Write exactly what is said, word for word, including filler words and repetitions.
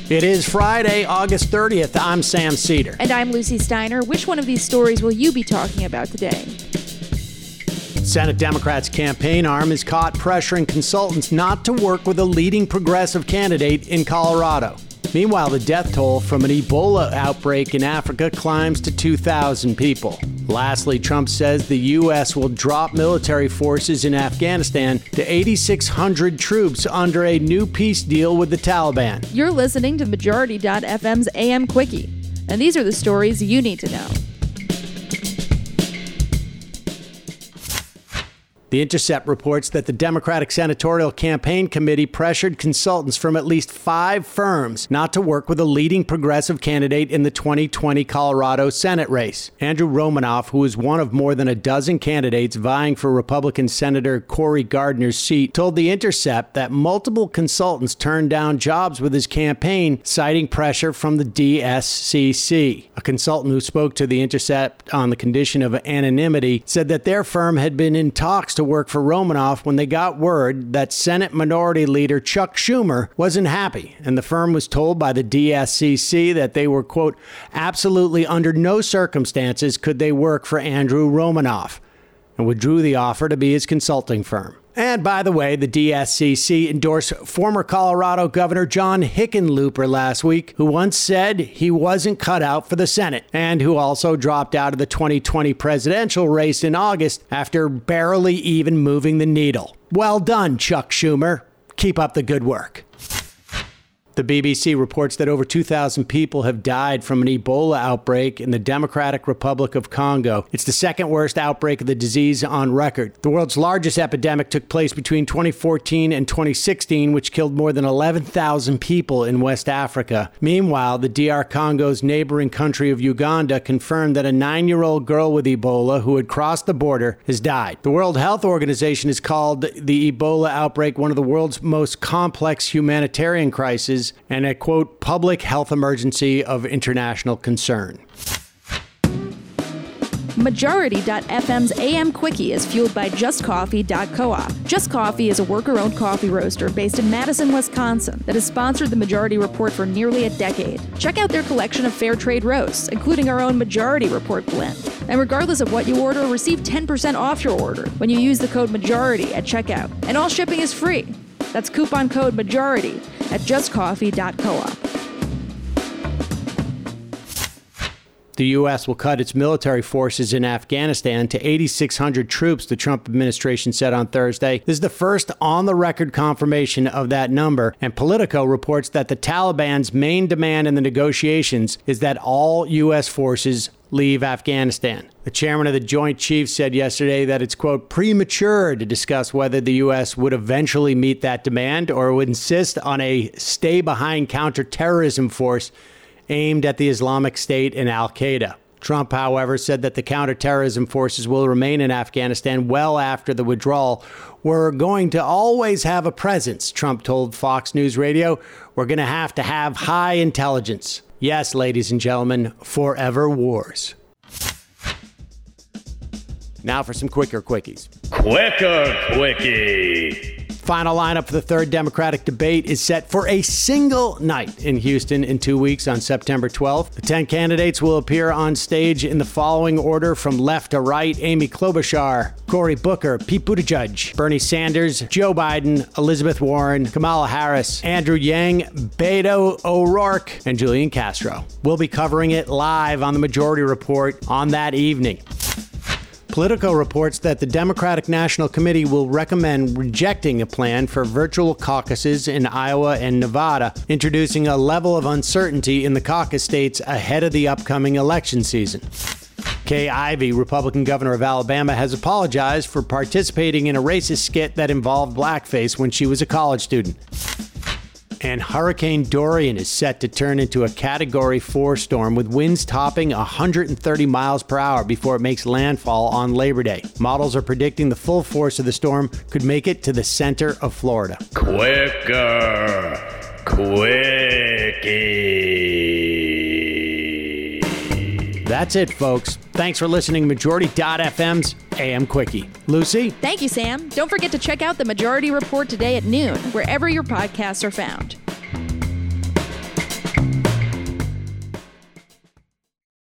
It is Friday, August thirtieth. I'm Sam Cedar. And I'm Lucy Steiner. Which one of these stories will you be talking about today? Senate Democrats' campaign arm is caught pressuring consultants not to work with a leading progressive candidate in Colorado. Meanwhile, the death toll from an Ebola outbreak in Africa climbs to two thousand people. Lastly, Trump says the U S will drop military forces in Afghanistan to eight thousand six hundred troops under a new peace deal with the Taliban. You're listening to Majority dot F M's A M Quickie, and these are the stories you need to know. The Intercept reports that the Democratic Senatorial Campaign Committee pressured consultants from at least five firms not to work with a leading progressive candidate in the twenty twenty Colorado Senate race. Andrew Romanoff, who is one of more than a dozen candidates vying for Republican Senator Cory Gardner's seat, told The Intercept that multiple consultants turned down jobs with his campaign, citing pressure from the D S C C. A consultant who spoke to The Intercept on the condition of anonymity said that their firm had been in talks to work for Romanoff when they got word that Senate Minority Leader Chuck Schumer wasn't happy, and the firm was told by the D S C C that they were, quote, absolutely under no circumstances could they work for Andrew Romanoff, and withdrew the offer to be his consulting firm. And by the way, the D S C C endorsed former Colorado Governor John Hickenlooper last week, who once said he wasn't cut out for the Senate, and who also dropped out of the twenty twenty presidential race in August after barely even moving the needle. Well done, Chuck Schumer. Keep up the good work. The B B C reports that over two thousand people have died from an Ebola outbreak in the Democratic Republic of Congo. It's the second worst outbreak of the disease on record. The world's largest epidemic took place between twenty fourteen and twenty sixteen, which killed more than eleven thousand people in West Africa. Meanwhile, the D R Congo's neighboring country of Uganda confirmed that a nine-year-old girl with Ebola who had crossed the border has died. The World Health Organization has called the Ebola outbreak one of the world's most complex humanitarian crises and a, quote, public health emergency of international concern. Majority dot F M's A M Quickie is fueled by Just Coffee dot coop. Just Coffee is a worker-owned coffee roaster based in Madison, Wisconsin that has sponsored the Majority Report for nearly a decade. Check out their collection of fair trade roasts, including our own Majority Report blend. And regardless of what you order, receive ten percent off your order when you use the code MAJORITY at checkout. And all shipping is free. That's coupon code MAJORITY at Just Coffee dot coop. The U S will cut its military forces in Afghanistan to eight thousand six hundred troops, the Trump administration said on Thursday. This is the first on-the-record confirmation of that number, and Politico reports that the Taliban's main demand in the negotiations is that all U S forces leave Afghanistan. The chairman of the Joint Chiefs said yesterday that it's, quote, premature to discuss whether the U S would eventually meet that demand or would insist on a stay-behind counterterrorism force aimed at the Islamic State and al-Qaeda. Trump, however, said that the counterterrorism forces will remain in Afghanistan well after the withdrawal. We're going to always have a presence, Trump told Fox News Radio. We're going to have to have high intelligence. Yes, ladies and gentlemen, forever wars. Now for some quicker quickies. Quicker quickie. Final lineup for the third Democratic debate is set for a single night in Houston in two weeks on September twelfth. The ten candidates will appear on stage in the following order from left to right: Amy Klobuchar, Cory Booker, Pete Buttigieg, Bernie Sanders, Joe Biden, Elizabeth Warren, Kamala Harris, Andrew Yang, Beto O'Rourke, and Julian Castro. We'll be covering it live on the Majority Report on that evening. Politico reports that the Democratic National Committee will recommend rejecting a plan for virtual caucuses in Iowa and Nevada, introducing a level of uncertainty in the caucus states ahead of the upcoming election season. Kay Ivey, Republican governor of Alabama, has apologized for participating in a racist skit that involved blackface when she was a college student. And Hurricane Dorian is set to turn into a Category four storm with winds topping one hundred thirty miles per hour before it makes landfall on Labor Day. Models are predicting the full force of the storm could make it to the center of Florida. Quicker Quickie. That's it, folks. Thanks for listening to Majority dot F M's A M Quickie. Lucy? Thank you, Sam. Don't forget to check out the Majority Report today at noon, wherever your podcasts are found.